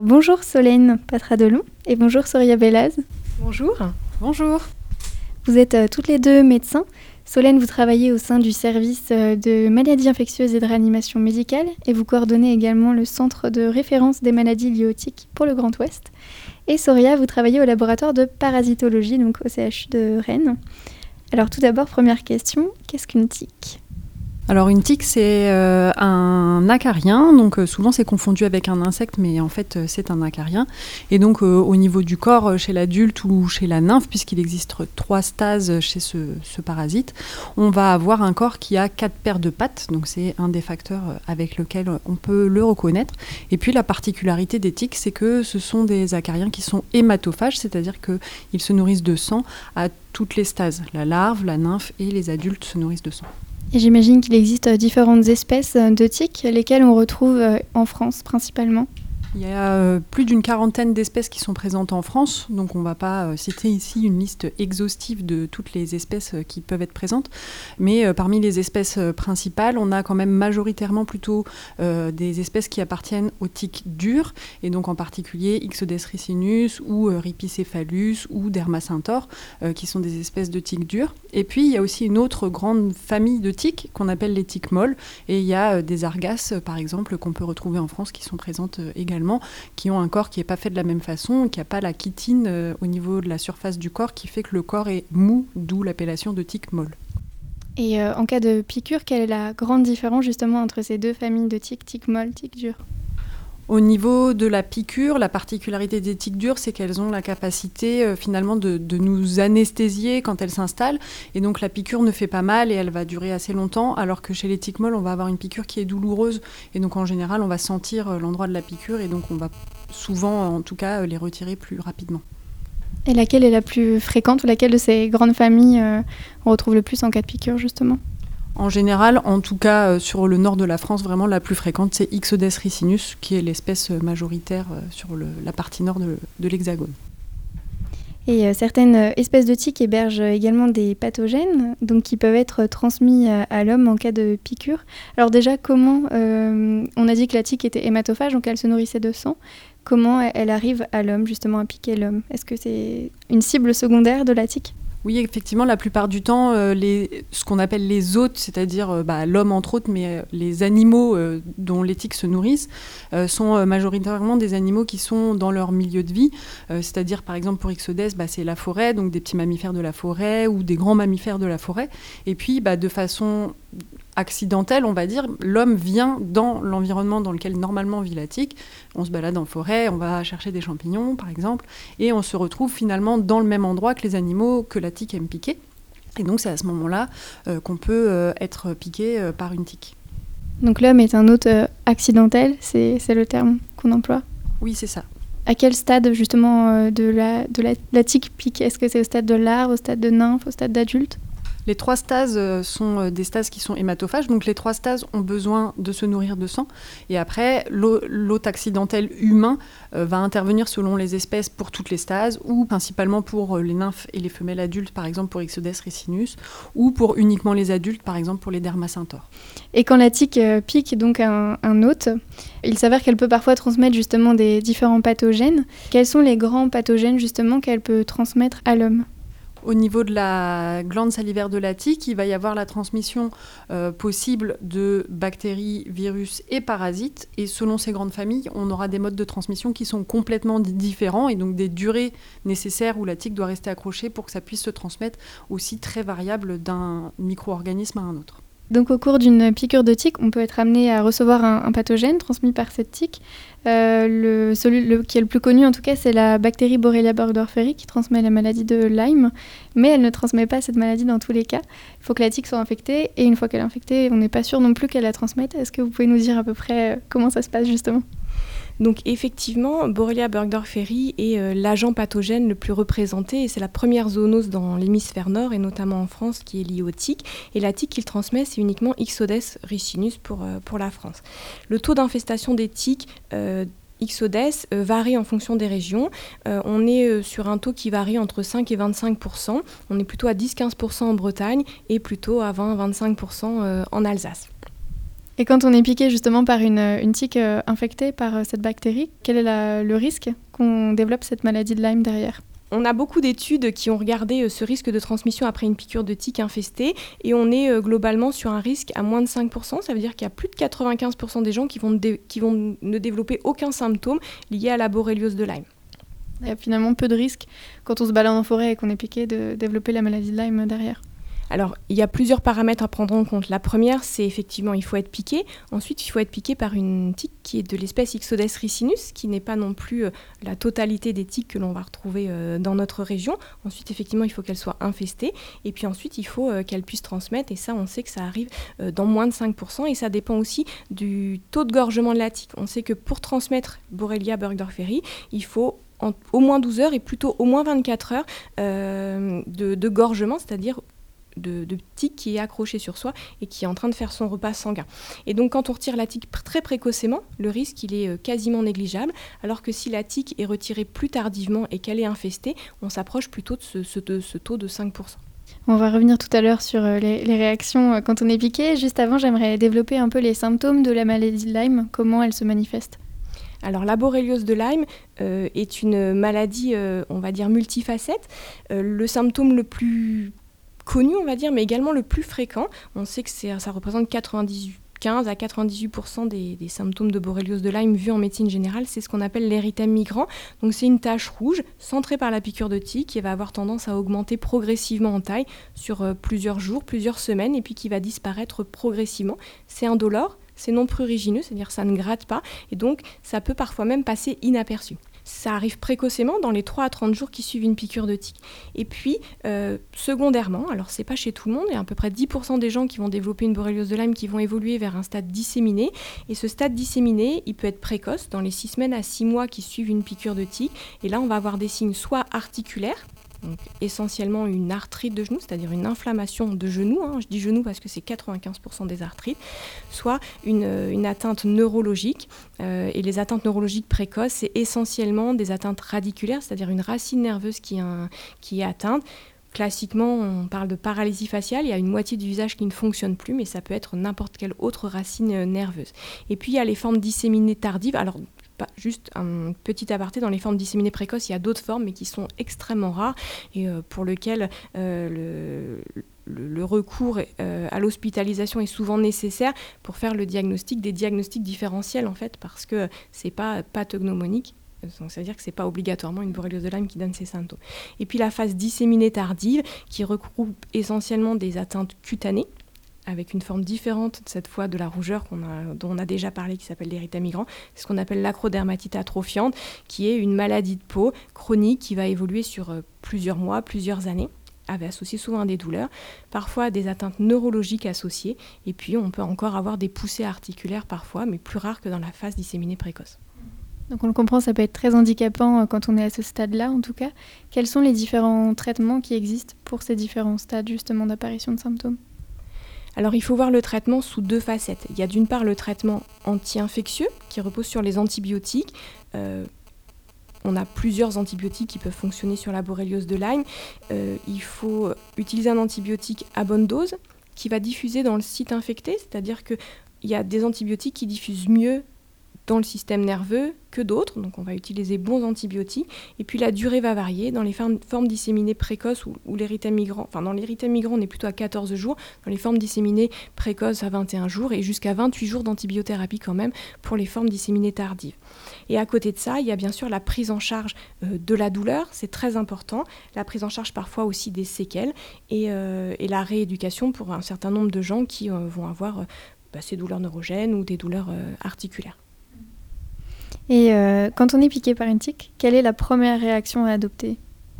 Bonjour Solène Patradelon et bonjour Soria Bellaz. Bonjour. Bonjour. Vous êtes toutes les deux médecins. Solène, vous travaillez au sein du service de maladies infectieuses et de réanimation médicale et vous coordonnez également le centre de référence des maladies liées aux tiques pour le Grand Ouest. Et Soria, vous travaillez au laboratoire de parasitologie, donc au CHU de Rennes. Alors tout d'abord, première question, qu'est-ce qu'une tique ? Alors une tique, c'est un acarien, donc souvent c'est confondu avec un insecte, mais en fait c'est un acarien. Et donc au niveau du corps, chez l'adulte ou chez la nymphe, puisqu'il existe 3 stades chez ce parasite, on va avoir un corps qui a 4 paires de pattes, donc c'est un des facteurs avec lequel on peut le reconnaître. Et puis la particularité des tiques, c'est que ce sont des acariens qui sont hématophages, c'est-à-dire qu'ils se nourrissent de sang à toutes les stades. La larve, la nymphe et les adultes se nourrissent de sang. Et j'imagine qu'il existe différentes espèces de tiques, lesquelles on retrouve en France principalement. Il y a plus d'une quarantaine d'espèces qui sont présentes en France, donc on ne va pas citer ici une liste exhaustive de toutes les espèces qui peuvent être présentes, mais parmi les espèces principales, on a quand même majoritairement plutôt des espèces qui appartiennent aux tiques dures, et donc en particulier Ixodes ricinus ou Rhipicephalus ou Dermacentor, qui sont des espèces de tiques dures. Et puis il y a aussi une autre grande famille de tiques qu'on appelle les tiques molles, et il y a des argasses par exemple qu'on peut retrouver en France qui sont présentes également, qui ont un corps qui n'est pas fait de la même façon, qui n'a pas la chitine au niveau de la surface du corps qui fait que le corps est mou, d'où l'appellation de tique molle. Et en cas de piqûre, quelle est la grande différence justement entre ces deux familles de tiques, tique molle, tique dure ? Au niveau de la piqûre, la particularité des tiques dures, c'est qu'elles ont la capacité finalement de nous anesthésier quand elles s'installent. Et donc la piqûre ne fait pas mal et elle va durer assez longtemps, alors que chez les tiques molles, on va avoir une piqûre qui est douloureuse. Et donc en général, on va sentir l'endroit de la piqûre et donc on va souvent, en tout cas, les retirer plus rapidement. Et laquelle est la plus fréquente ou laquelle de ces grandes familles on retrouve le plus en cas de piqûre justement ? En général, en tout cas sur le nord de la France, vraiment la plus fréquente, c'est Ixodes ricinus, qui est l'espèce majoritaire sur la partie nord de l'Hexagone. Et certaines espèces de tiques hébergent également des pathogènes, donc qui peuvent être transmis à l'homme en cas de piqûre. Alors déjà, comment on a dit que la tique était hématophage, donc elle se nourrissait de sang. Comment elle arrive à l'homme, justement, à piquer l'homme ? Est-ce que c'est une cible secondaire de la tique ? Oui, effectivement, la plupart du temps, ce qu'on appelle les hôtes, c'est-à-dire l'homme entre autres, mais les animaux dont les tiques se nourrissent, sont majoritairement des animaux qui sont dans leur milieu de vie. C'est-à-dire, par exemple, pour Ixodes, c'est la forêt, donc des petits mammifères de la forêt ou des grands mammifères de la forêt. Et puis, de façon accidentelle, on va dire, l'homme vient dans l'environnement dans lequel normalement vit la tique. On se balade en forêt, on va chercher des champignons, par exemple, et on se retrouve finalement dans le même endroit que les animaux que la tique aime piquer. Et donc c'est à ce moment-là qu'on peut être piqué par une tique. Donc l'homme est un hôte accidentel, c'est le terme qu'on emploie ? Oui, c'est ça. À quel stade justement de la tique pique ? Est-ce que c'est au stade de larve, au stade de nymphe, au stade d'adulte ? Les 3 stases sont des stases qui sont hématophages, donc les 3 stases ont besoin de se nourrir de sang. Et après, l'hôte accidentel humain va intervenir selon les espèces pour toutes les stases, ou principalement pour les nymphes et les femelles adultes, par exemple pour Ixodes ricinus, ou pour uniquement les adultes, par exemple pour les Dermacentor. Et quand la tique pique donc un hôte, il s'avère qu'elle peut parfois transmettre justement des différents pathogènes. Quels sont les grands pathogènes justement qu'elle peut transmettre à l'homme ? Au niveau de la glande salivaire de la tique, il va y avoir la transmission possible de bactéries, virus et parasites. Et selon ces grandes familles, on aura des modes de transmission qui sont complètement différents et donc des durées nécessaires où la tique doit rester accrochée pour que ça puisse se transmettre aussi très variable d'un micro-organisme à un autre. Donc au cours d'une piqûre de tique, on peut être amené à recevoir un pathogène transmis par cette tique. Celui qui est le plus connu en tout cas, c'est la bactérie Borrelia burgdorferi qui transmet la maladie de Lyme, mais elle ne transmet pas cette maladie dans tous les cas. Il faut que la tique soit infectée et une fois qu'elle est infectée, on n'est pas sûr non plus qu'elle la transmette. Est-ce que vous pouvez nous dire à peu près comment ça se passe justement ? Donc effectivement, Borrelia burgdorferi est l'agent pathogène le plus représenté et c'est la première zoonose dans l'hémisphère nord et notamment en France qui est liée aux tiques. Et la tique qu'il transmet, c'est uniquement Ixodes ricinus pour la France. Le taux d'infestation des tiques Ixodes varie en fonction des régions. On est sur un taux qui varie entre 5 et 25%. On est plutôt à 10-15% en Bretagne et plutôt à 20-25% en Alsace. Et quand on est piqué justement par une tique infectée par cette bactérie, quel est le risque qu'on développe cette maladie de Lyme derrière ? On a beaucoup d'études qui ont regardé ce risque de transmission après une piqûre de tique infestée et on est globalement sur un risque à moins de 5%. Ça veut dire qu'il y a plus de 95% des gens qui vont ne développer aucun symptôme lié à la borréliose de Lyme. Il y a finalement peu de risques quand on se balade en forêt et qu'on est piqué de développer la maladie de Lyme derrière. Alors, il y a plusieurs paramètres à prendre en compte. La première, c'est effectivement, il faut être piqué. Ensuite, il faut être piqué par une tique qui est de l'espèce Ixodes ricinus, qui n'est pas non plus la totalité des tiques que l'on va retrouver dans notre région. Ensuite, effectivement, il faut qu'elle soit infestée. Et puis ensuite, il faut qu'elle puisse transmettre. Et ça, on sait que ça arrive dans moins de 5%. Et ça dépend aussi du taux de gorgement de la tique. On sait que pour transmettre Borrelia burgdorferi, il faut au moins 12 heures et plutôt au moins 24 heures de gorgement, c'est-à-dire de tique qui est accroché sur soi et qui est en train de faire son repas sanguin. Et donc quand on retire la tique très précocement, le risque il est quasiment négligeable, alors que si la tique est retirée plus tardivement et qu'elle est infestée, on s'approche plutôt de ce taux de 5%. On va revenir tout à l'heure sur les réactions quand on est piqué. Juste avant, j'aimerais développer un peu les symptômes de la maladie de Lyme, comment elle se manifeste. Alors la borréliose de Lyme est une maladie, on va dire, multifacette. Le symptôme le plus connu, on va dire, mais également le plus fréquent. On sait que ça représente 15 à 98% des symptômes de borréliose de Lyme vus en médecine générale, c'est ce qu'on appelle l'érythème migrant. Donc c'est une tache rouge centrée par la piqûre de tique qui va avoir tendance à augmenter progressivement en taille sur plusieurs jours, plusieurs semaines, et puis qui va disparaître progressivement. C'est indolore, c'est non prurigineux, c'est-à-dire que ça ne gratte pas, et donc ça peut parfois même passer inaperçu. Ça arrive précocement dans les 3 à 30 jours qui suivent une piqûre de tique. Et puis, secondairement, alors c'est pas chez tout le monde, il y a à peu près 10% des gens qui vont développer une borréliose de Lyme qui vont évoluer vers un stade disséminé. Et ce stade disséminé, il peut être précoce, dans les 6 semaines à 6 mois qui suivent une piqûre de tique. Et là, on va avoir des signes soit articulaires, donc essentiellement une arthrite de genou, c'est-à-dire une inflammation de genou, je dis genou parce que c'est 95% des arthrites, soit une atteinte neurologique. Et les atteintes neurologiques précoces, c'est essentiellement des atteintes radiculaires, c'est-à-dire une racine nerveuse qui est atteinte. Classiquement, on parle de paralysie faciale, il y a une moitié du visage qui ne fonctionne plus, mais ça peut être n'importe quelle autre racine nerveuse. Et puis il y a les formes disséminées tardives, alors juste un petit aparté, dans les formes disséminées précoces, il y a d'autres formes, mais qui sont extrêmement rares et pour lesquelles le recours à l'hospitalisation est souvent nécessaire pour faire le diagnostic, des diagnostics différentiels en fait, parce que c'est pas pathognomonique. Donc ça veut dire que ce n'est pas obligatoirement une borréliose de Lyme qui donne ces symptômes. Et puis la phase disséminée tardive, qui regroupe essentiellement des atteintes cutanées, avec une forme différente cette fois de la rougeur dont on a déjà parlé, qui s'appelle l'érythème migrant. C'est ce qu'on appelle l'acrodermatite atrophiante, qui est une maladie de peau chronique qui va évoluer sur plusieurs mois, plusieurs années, associée souvent à des douleurs, parfois à des atteintes neurologiques associées, et puis on peut encore avoir des poussées articulaires parfois, mais plus rares que dans la phase disséminée précoce. Donc on le comprend, ça peut être très handicapant quand on est à ce stade-là en tout cas. Quels sont les différents traitements qui existent pour ces différents stades justement d'apparition de symptômes ? Alors il faut voir le traitement sous 2 facettes. Il y a d'une part le traitement anti-infectieux qui repose sur les antibiotiques. On a plusieurs antibiotiques qui peuvent fonctionner sur la borréliose de Lyme. Il faut utiliser un antibiotique à bonne dose qui va diffuser dans le site infecté, c'est-à-dire qu'il y a des antibiotiques qui diffusent mieux dans le système nerveux que d'autres, donc on va utiliser bons antibiotiques, et puis la durée va varier. Dans les formes disséminées précoces ou l'érythème migrant, dans l'érythème migrant on est plutôt à 14 jours, dans les formes disséminées précoces à 21 jours, et jusqu'à 28 jours d'antibiothérapie quand même pour les formes disséminées tardives. Et à côté de ça, il y a bien sûr la prise en charge de la douleur, c'est très important, la prise en charge parfois aussi des séquelles, et la rééducation pour un certain nombre de gens qui vont avoir ces douleurs neurogènes ou des douleurs articulaires. Et quand on est piqué par une tique, quelle est la première réaction à adopter ?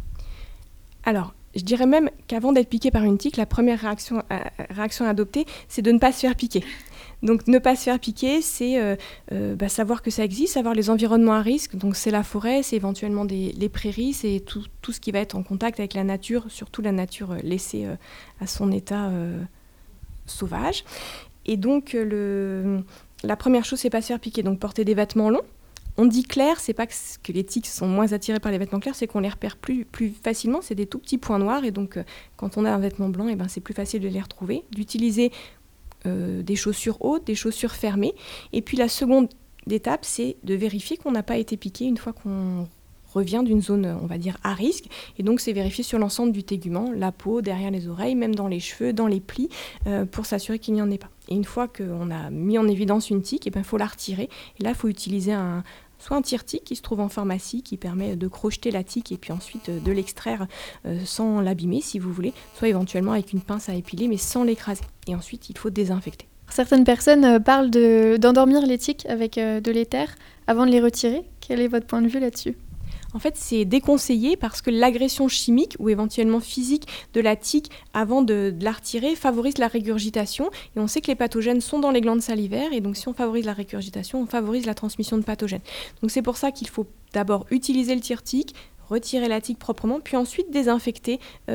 Alors, je dirais même qu'avant d'être piqué par une tique, la première réaction à adopter, c'est de ne pas se faire piquer. Donc ne pas se faire piquer, c'est savoir que ça existe, savoir les environnements à risque. Donc c'est la forêt, c'est éventuellement les prairies, c'est tout ce qui va être en contact avec la nature, surtout la nature laissée à son état sauvage. Et donc la première chose, c'est pas se faire piquer, donc porter des vêtements longs. On dit clair, c'est pas que les tiques sont moins attirées par les vêtements clairs, c'est qu'on les repère plus facilement, c'est des tout petits points noirs, et donc quand on a un vêtement blanc, c'est plus facile de les retrouver. D'utiliser des chaussures hautes, des chaussures fermées. Et puis la seconde étape, c'est de vérifier qu'on n'a pas été piqué une fois qu'on revient d'une zone, on va dire, à risque. Et donc, c'est vérifier sur l'ensemble du tégument, la peau, derrière les oreilles, même dans les cheveux, dans les plis, pour s'assurer qu'il n'y en ait pas. Et une fois qu'on a mis en évidence une tique, il faut la retirer. Et là, il faut utiliser soit un tire-tique qui se trouve en pharmacie, qui permet de crocheter la tique et puis ensuite de l'extraire sans l'abîmer, si vous voulez, soit éventuellement avec une pince à épiler, mais sans l'écraser. Et ensuite, il faut désinfecter. Certaines personnes parlent d'endormir les tiques avec de l'éther avant de les retirer. Quel est votre point de vue là-dessus ? En fait, c'est déconseillé parce que l'agression chimique ou éventuellement physique de la tique avant de la retirer favorise la régurgitation. Et on sait que les pathogènes sont dans les glandes salivaires. Et donc, si on favorise la régurgitation, on favorise la transmission de pathogènes. Donc, c'est pour ça qu'il faut d'abord utiliser le tire-tique, retirer la tique proprement, puis ensuite désinfecter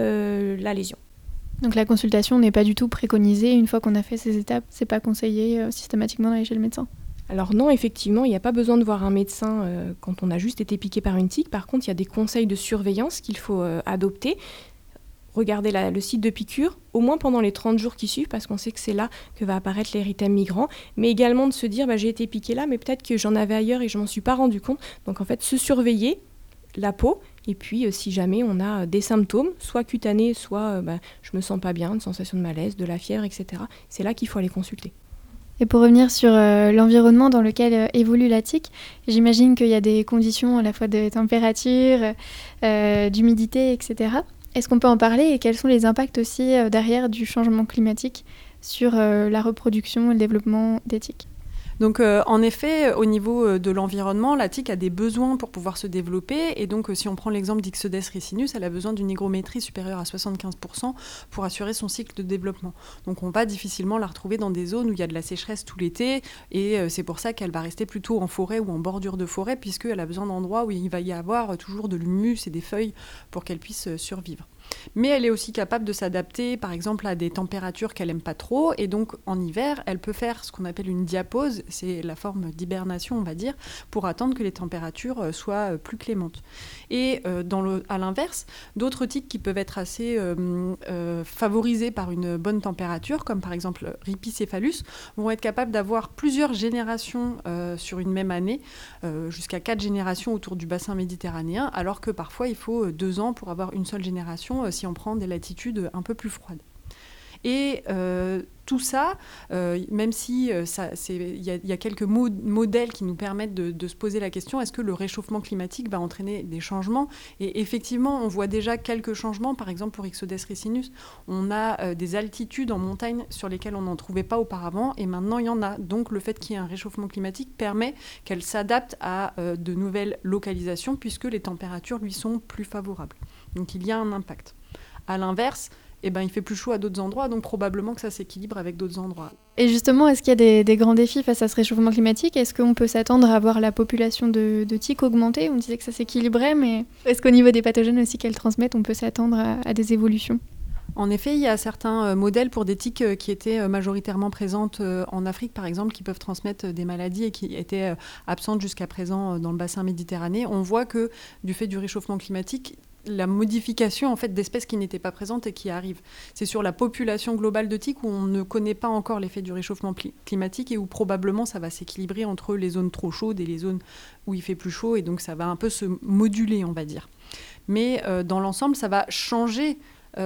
la lésion. Donc la consultation n'est pas du tout préconisée une fois qu'on a fait ces étapes. C'est pas conseillé systématiquement d'aller chez le médecin. Alors non, effectivement, il n'y a pas besoin de voir un médecin quand on a juste été piqué par une tique. Par contre, il y a des conseils de surveillance qu'il faut adopter. Regardez le site de piqûre, au moins pendant les 30 jours qui suivent, parce qu'on sait que c'est là que va apparaître l'érythème migrant. Mais également de se dire, j'ai été piqué là, mais peut-être que j'en avais ailleurs et je ne m'en suis pas rendu compte. Donc en fait, se surveiller la peau. Et puis, si jamais on a des symptômes, soit cutanés, soit je me sens pas bien, une sensation de malaise, de la fièvre, etc., c'est là qu'il faut aller consulter. Et pour revenir sur l'environnement dans lequel évolue la tique, j'imagine qu'il y a des conditions à la fois de température, d'humidité, etc. Est-ce qu'on peut en parler et quels sont les impacts aussi derrière du changement climatique sur la reproduction et le développement des tiques ? Donc en effet, au niveau de l'environnement, la tique a des besoins pour pouvoir se développer. Et donc si on prend l'exemple d'Ixodes ricinus, elle a besoin d'une hygrométrie supérieure à 75% pour assurer son cycle de développement. Donc on va difficilement la retrouver dans des zones où il y a de la sécheresse tout l'été. Et c'est pour ça qu'elle va rester plutôt en forêt ou en bordure de forêt, puisqu'elle a besoin d'endroits où il va y avoir toujours de l'humus et des feuilles pour qu'elle puisse survivre. Mais elle est aussi capable de s'adapter, par exemple, à des températures qu'elle n'aime pas trop. Et donc, en hiver, elle peut faire ce qu'on appelle une diapause, c'est la forme d'hibernation, on va dire, pour attendre que les températures soient plus clémentes. Et à l'inverse, d'autres tiques qui peuvent être assez favorisées par une bonne température, comme par exemple Rhipicephalus, vont être capables d'avoir plusieurs générations sur une même année, jusqu'à 4 générations autour du bassin méditerranéen, alors que parfois, il faut 2 ans pour avoir une seule génération si on prend des latitudes un peu plus froides. Et tout ça, même si il y a quelques modèles qui nous permettent de se poser la question, est-ce que le réchauffement climatique va entraîner des changements ? Et effectivement, on voit déjà quelques changements. Par exemple, pour Ixodes ricinus, on a des altitudes en montagne sur lesquelles on n'en trouvait pas auparavant, et maintenant il y en a. Donc le fait qu'il y ait un réchauffement climatique permet qu'elle s'adapte à de nouvelles localisations, puisque les températures lui sont plus favorables. Donc il y a un impact. À l'inverse, il fait plus chaud à d'autres endroits, donc probablement que ça s'équilibre avec d'autres endroits. Et justement, est-ce qu'il y a des grands défis face à ce réchauffement climatique ? Est-ce qu'on peut s'attendre à voir la population de tiques augmenter ? On disait que ça s'équilibrait, mais est-ce qu'au niveau des pathogènes aussi qu'elles transmettent, on peut s'attendre à des évolutions ? En effet, il y a certains modèles pour des tiques qui étaient majoritairement présentes en Afrique, par exemple, qui peuvent transmettre des maladies et qui étaient absentes jusqu'à présent dans le bassin méditerranéen. On voit que du fait du réchauffement climatique, la modification en fait, d'espèces qui n'étaient pas présentes et qui arrivent. C'est sur la population globale de tiques où on ne connaît pas encore l'effet du réchauffement climatique et où probablement ça va s'équilibrer entre les zones trop chaudes et les zones où il fait plus chaud, et donc ça va un peu se moduler, on va dire. Mais dans l'ensemble, ça va changer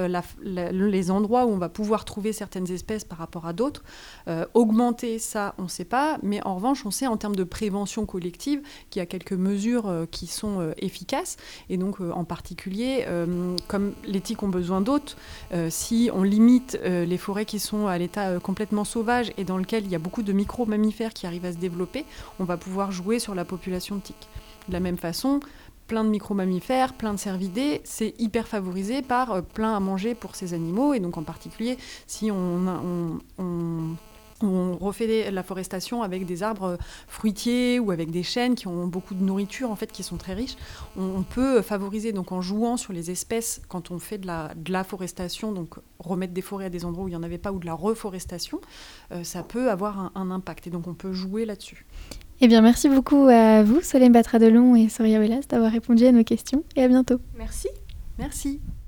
les endroits où on va pouvoir trouver certaines espèces par rapport à d'autres. Augmenter ça, on ne sait pas, mais en revanche, on sait en termes de prévention collective qu'il y a quelques mesures qui sont efficaces. Et donc, en particulier, comme les tiques ont besoin d'hôtes, si on limite les forêts qui sont à l'état complètement sauvage et dans lequel il y a beaucoup de micro-mammifères qui arrivent à se développer, on va pouvoir jouer sur la population de tiques. De la même façon, plein de micro-mammifères, plein de cervidés, c'est hyper favorisé par plein à manger pour ces animaux. Et donc en particulier, si on refait la forestation avec des arbres fruitiers ou avec des chênes qui ont beaucoup de nourriture, en fait, qui sont très riches, on peut favoriser, donc en jouant sur les espèces, quand on fait de la forestation, donc remettre des forêts à des endroits où il n'y en avait pas, ou de la reforestation, ça peut avoir un impact. Et donc on peut jouer là-dessus. Eh bien, merci beaucoup à vous, Solène Batra-Delon et Soria Ouellas, d'avoir répondu à nos questions, et à bientôt. Merci. Merci.